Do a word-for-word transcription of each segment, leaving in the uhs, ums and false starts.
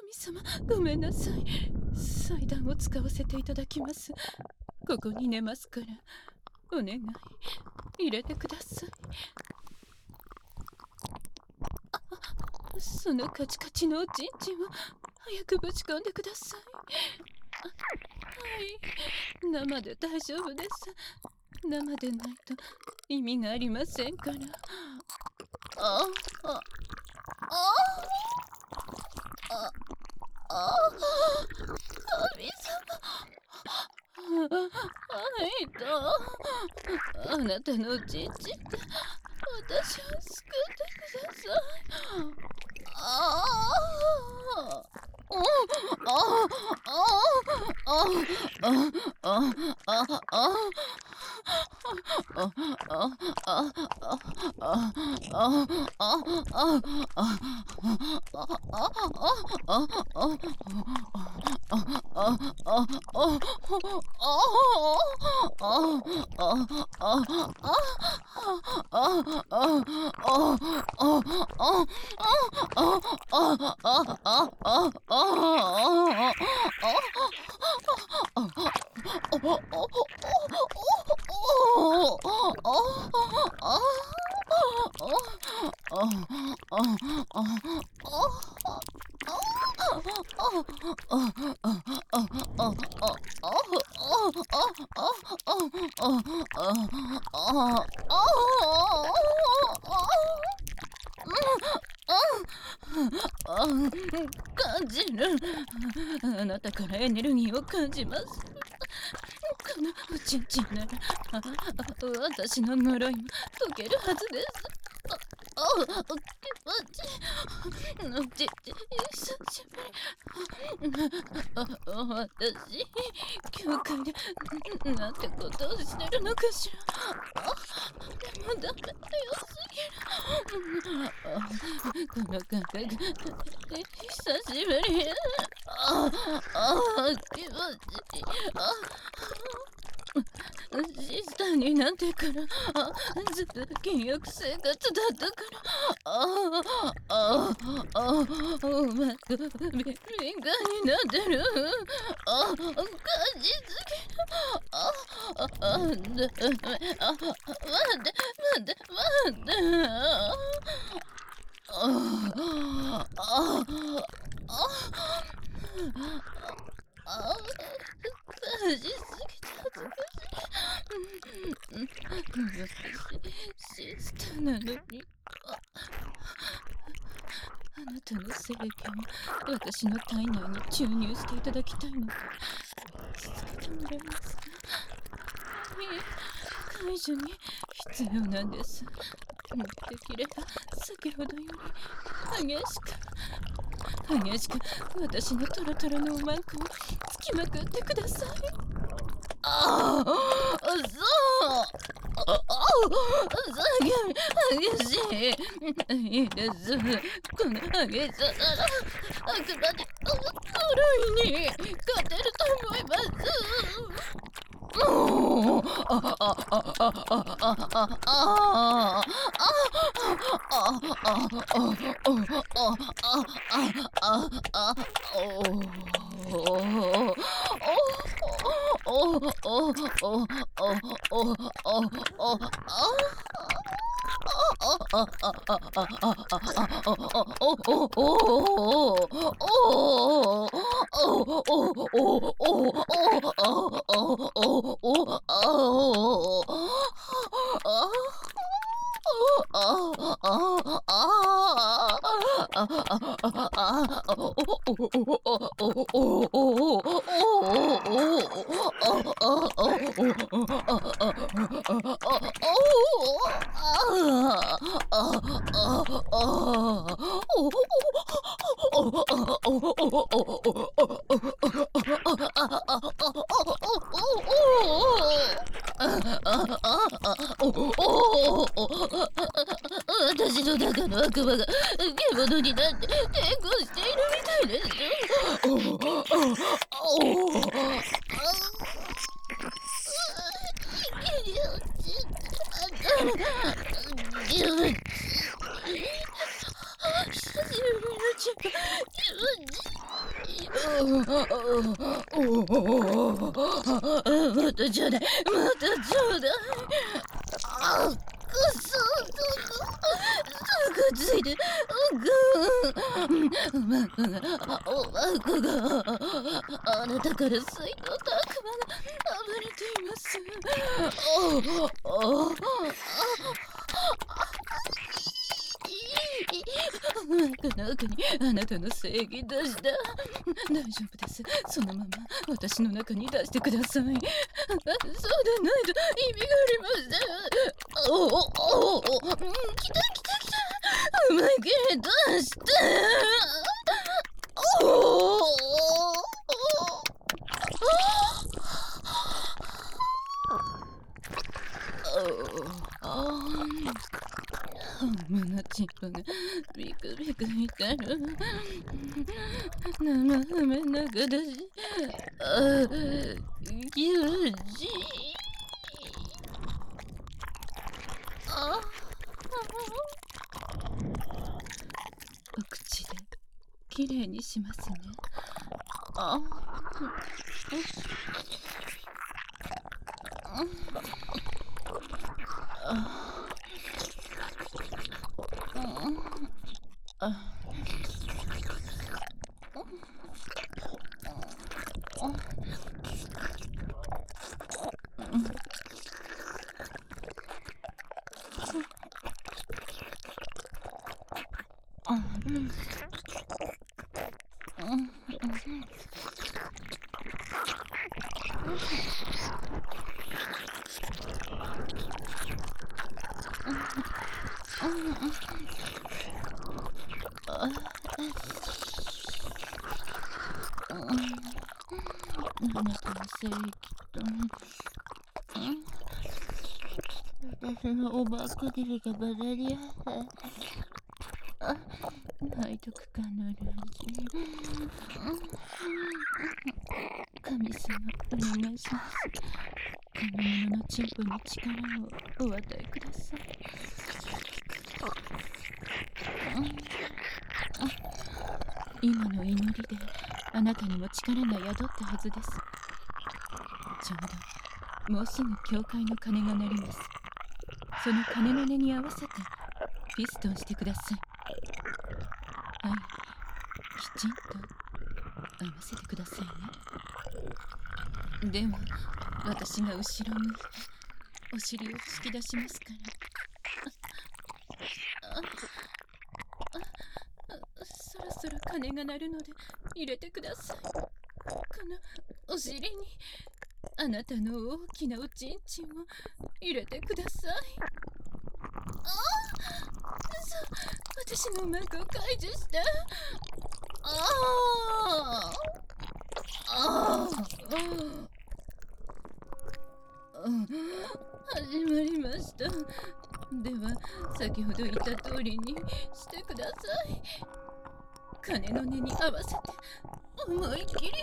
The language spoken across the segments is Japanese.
様、ごめんなさい。祭壇を使わせていただきます。ここに寝ますから、お願い、入れてください。あ、そのカチカチのおちんちんを早くぶち込んでください。あ、はい、生で大丈夫です。生でないと意味がありませんから。あ、あ、あ、あ、あ、神様。あいた。あなたのおちんちんで私を救ってください。ああ。ああああああああ感じる。あなたからエネルギーを感じます。このおちんちんならあ私の呪いも解けるはずです。ああ、気持ちいい。おちんちん久しぶり。あ私教会でなんてことをしてるのかしら。あでもダメだよすぎる。あこの感覚久しぶり。ああ気持ちいい。あシスターになってからあずっと禁欲生活だったからあああうまく敏感になってる。あ感じすぎる。あああ待って待って待ってあああああ感じすぎた。シスターなのにああなたの精液を私の体内に注入していただきたいので続けてもらえますか。いえ解除に必要なんです。できれば先ほどより激しく激しく私のトロトロのおまんこをつきまくってください。ああ、そう。ああ、激しい。いいです。この激さなら、あくまで呪いに勝てると思います。もう、あああああああああ私の中の悪魔が獣になって抵抗しているみたいです。おおおお池に落ちた。気持ちいい。久しぶりのチューまたちょうだい、またちょうだい。あっ、くそ、くついて、ぐー、マクが、マクが、あなたから水と悪魔が暴れています。ああマクの中にあなたの正義出した。大丈夫です。そのまま私の中に出してください。そうでないと意味がありません。おおおお、来た来た来た。うまいけれ出して。おお。ああ。胸チップがビクビク痛る。生目中だし。ああ、気持ちいい。ああ。お口できれいにしますね。ああ。あなたの正義と私のオーバーコディルがバラリア背徳感のルージ神様お願いします。この者のチンポに力をお与えください。今の祈りであなたにも力が宿ったはずです。ちょうどもうすぐ教会の鐘が鳴ります。その鐘の音に合わせてピストンしてください。はい、きちんと合わせてくださいね。では私が後ろ向いてお尻を突き出しますから。そろそろ鐘が鳴るので入れてください。このお尻にあなたの大きなおちんちんを入れてください。ああ、そう、私の膜を解除して。ああああ、始まりました。では先ほど言った通りにしてください。鐘の音に合わせて思いっきりついて。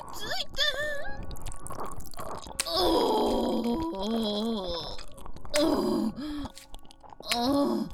おおおおお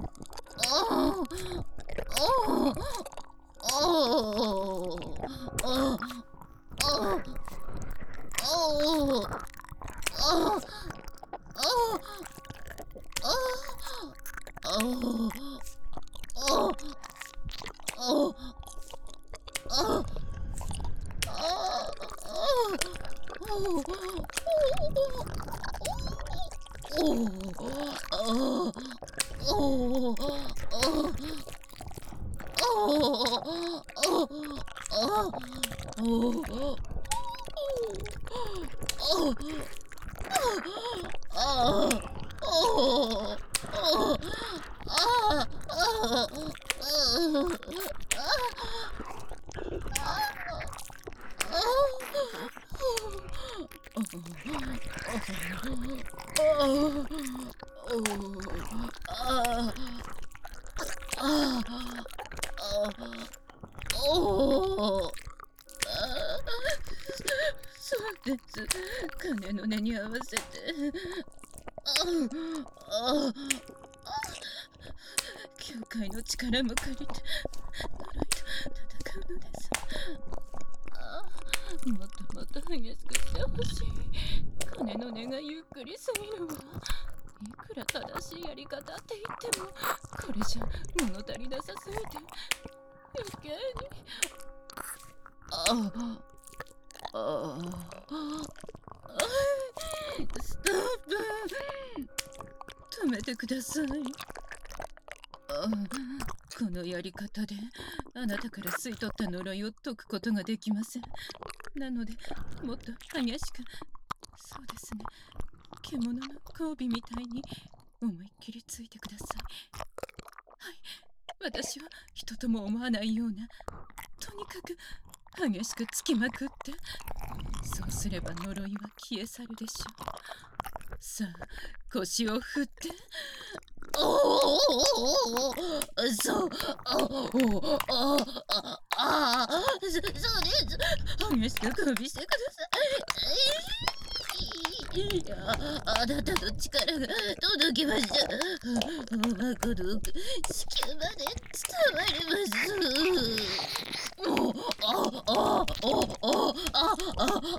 そうです。鐘の音に合わせて。ああ教会の力も借りて呪いと戦うのでしい。金の値がゆっくりすぎるわ。いくら正しいやり方って言っても、これじゃ物足りなさすぎて余計に。ああああストップ、止めてください。あこのやり方であなたから吸い取った呪いを解くことができません。なのでもっと激しく、そうですね、獣の交尾みたいに思いっきりついてください。はい、私は人とも思わないような、とにかく激しくつきまくって、そうすれば呪いは消え去るでしょう。さあ、腰を振って。おおそう、あああああそそうです。激しく交尾してください。いや、あなたの力が届きました。うまくどく地球まで伝わります。おあああああ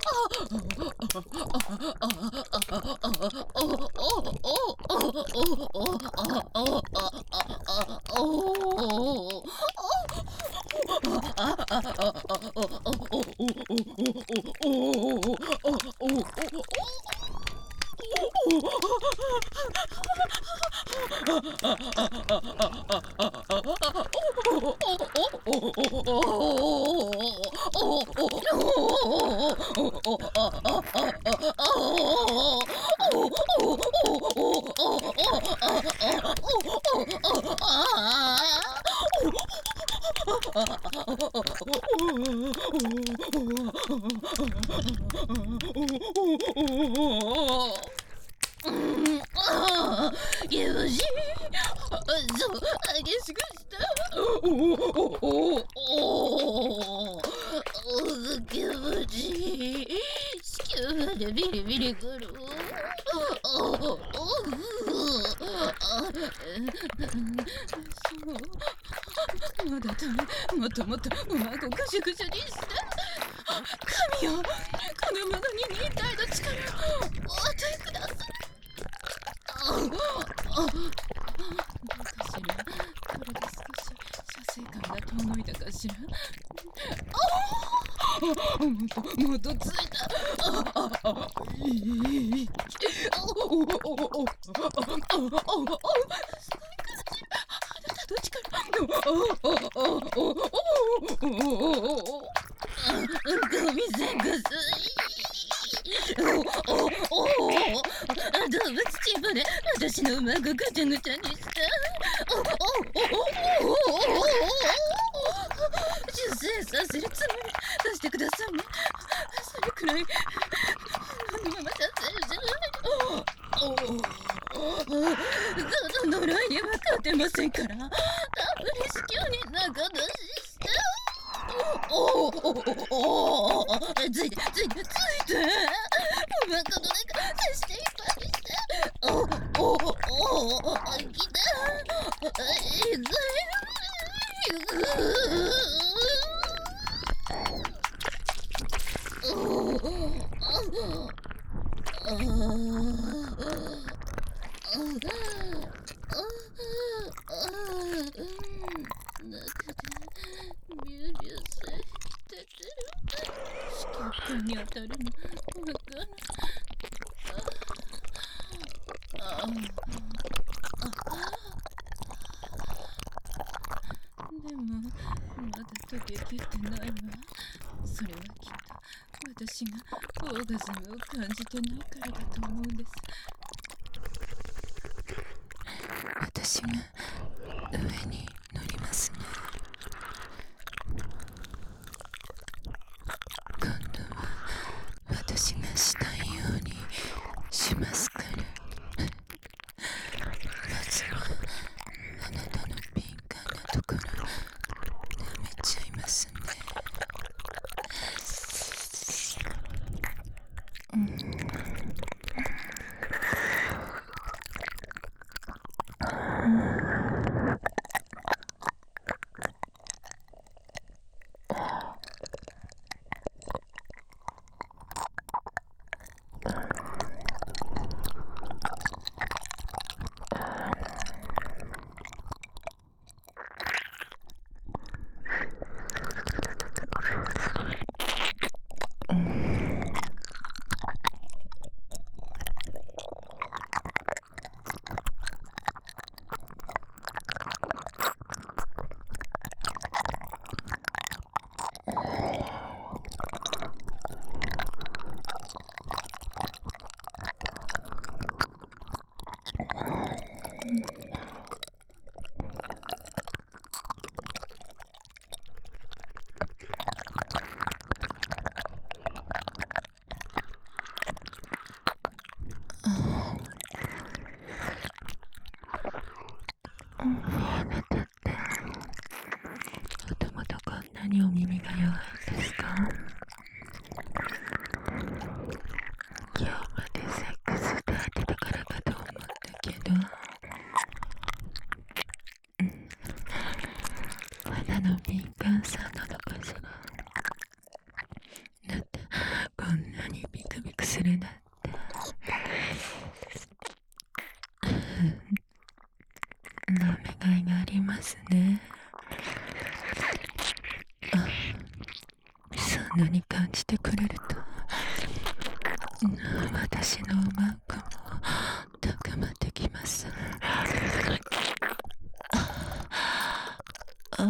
よし、そう、激しくした。おおおおおお気持ちいい。地球までビリビリくる。おおおそうまだダメ。もっともっとうまくぐしゅぐしゅにして。神よ、このものに忍耐の力をお与えください。ああどうかしら。これで少し射精感が遠のいたかしら。ああもっともっとついた。あああいいおおおおおおすごい感じ。あなたの力。おおおおおおゴミせんぐすい。おおおお動物チームで私の馬がぐちゃぐちゃにした。おおおお出世させるつもり出してくださいね。それくらいこのままさせるじゃない。おおその呪いには勝てませんから、たっぷり至急に仲出しして。おおおおおついてついてついて。うまくどれか消していっぱいにして。おおおお来た。いくいく。おおああ中でビュービューさ出てる。子宮に当たるのわかる。ああでもまだ溶けきってないわ。それはきっと私がオーガズムを感じてないからだと思うんです。私が上に乗りますね。今度は私がしたいようにしますから。まずはあなたの敏感なところ舐めちゃいますね。 今日までセックスで当てたからかと思ったけど、うん、肌の敏感さなのかしら。だってこんなにビクビクするなんて。なめがいがありますね。あ、そんなに感じてくれると、私のマークも高まってきます。あ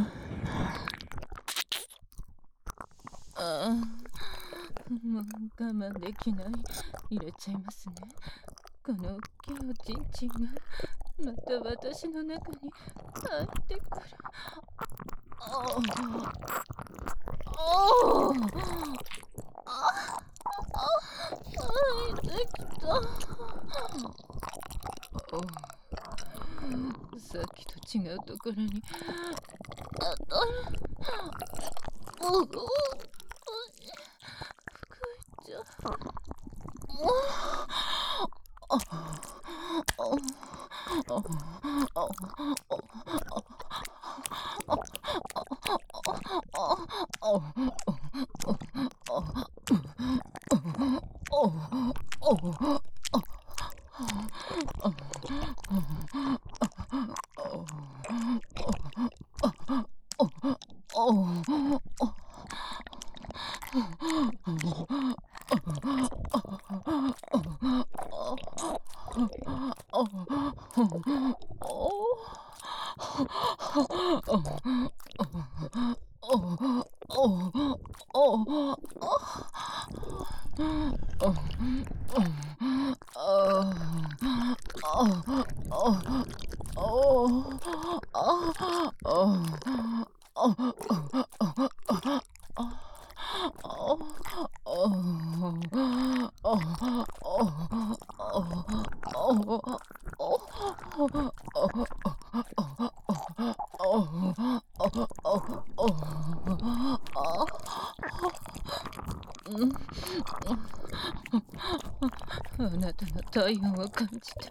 あ、もう我慢できない。入れちゃいますね。この大きいおちんちんがまた私の中に入ってくる。ああ、ああ、ああ、入ってきた。さっきと違うところに当たる。おお、ふくいちゃん。ああなたの体温を感じて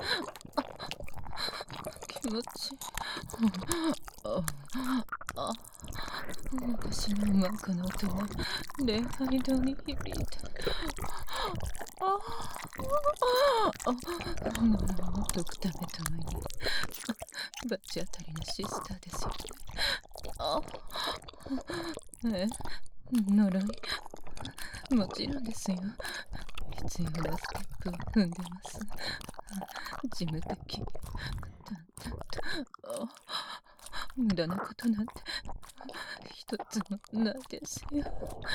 気持ちいい。ああ、私のマークの音は礼拝堂に響いた。ああ、なるほど、ドクターメともにバチ当たりのシスターですよね。あ、え、呪い、もちろんですよ。必要なステップを踏んでます。事務的。淡々と。無駄なことなんて一つもないですよ。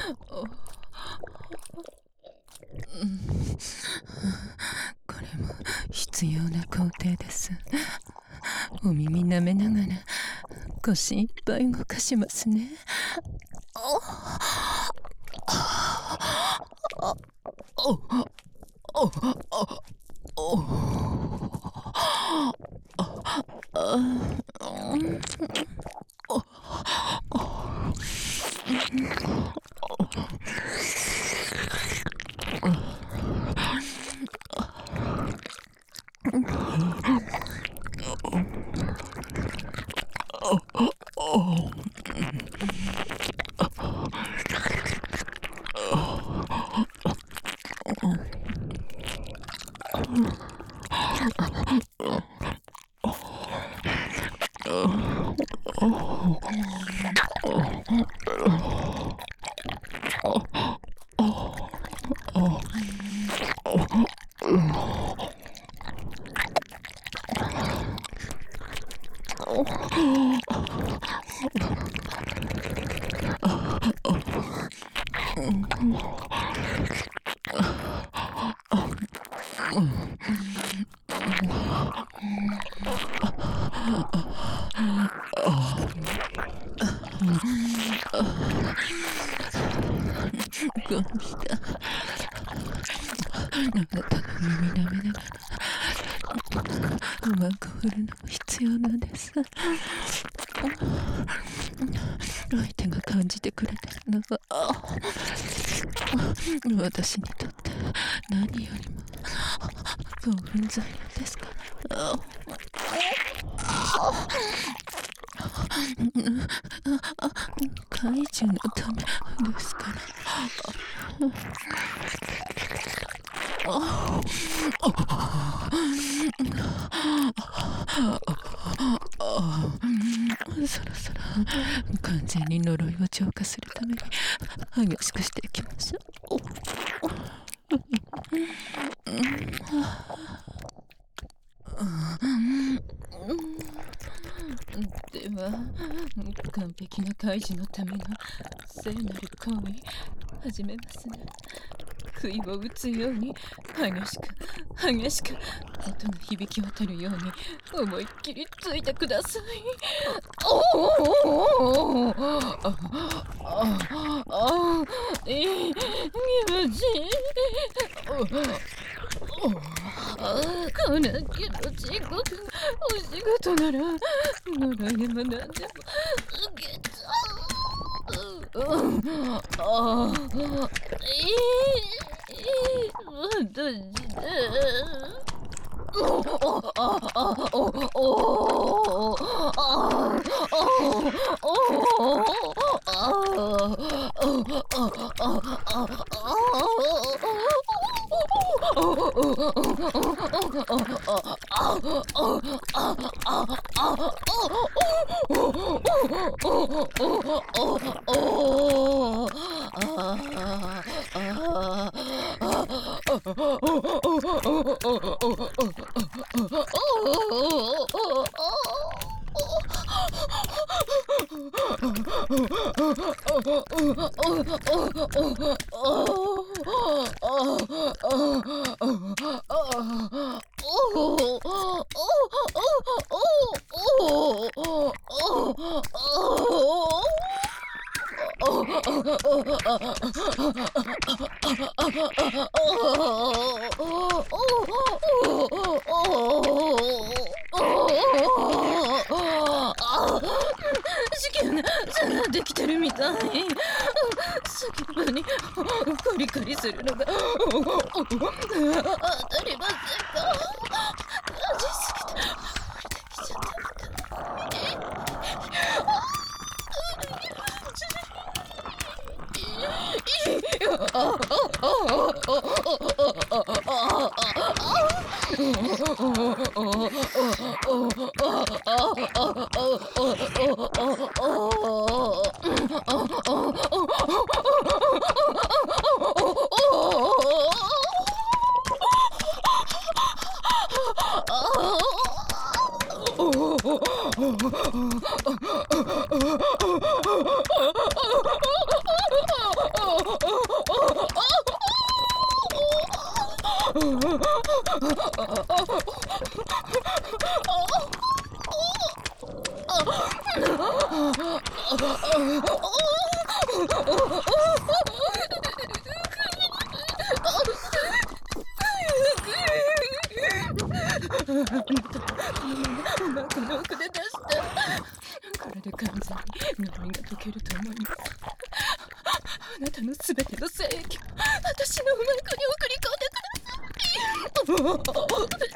うん、これも必要な工程です。お耳舐めながら腰いっぱい動かしますね。どうしたあなたの耳舐めながらうまく振るのも必要なんです。相手が感じてくれてるのは私にとって何よりも興奮材料ですから。怪獣のためですから。そろそろ完全に呪いを浄化するために激しくしていきましょう。 では完璧な開示のための聖なる行為始めますね。杭を打つように激しく激しく音の響き渡るように思いっきりついてください。おおあああいい気持ちいい。こんな気持ちいいことお仕事なら呪いでも何でも受けちゃう。ああいい私でおああおおおあ試験ができてるみたい。先っぽにカリカリするのが当たりませんか？感じすぎてできちゃこれで完全に呪いが解けると思います。あなたのすべての精液を私のうまい子に送り込んでください。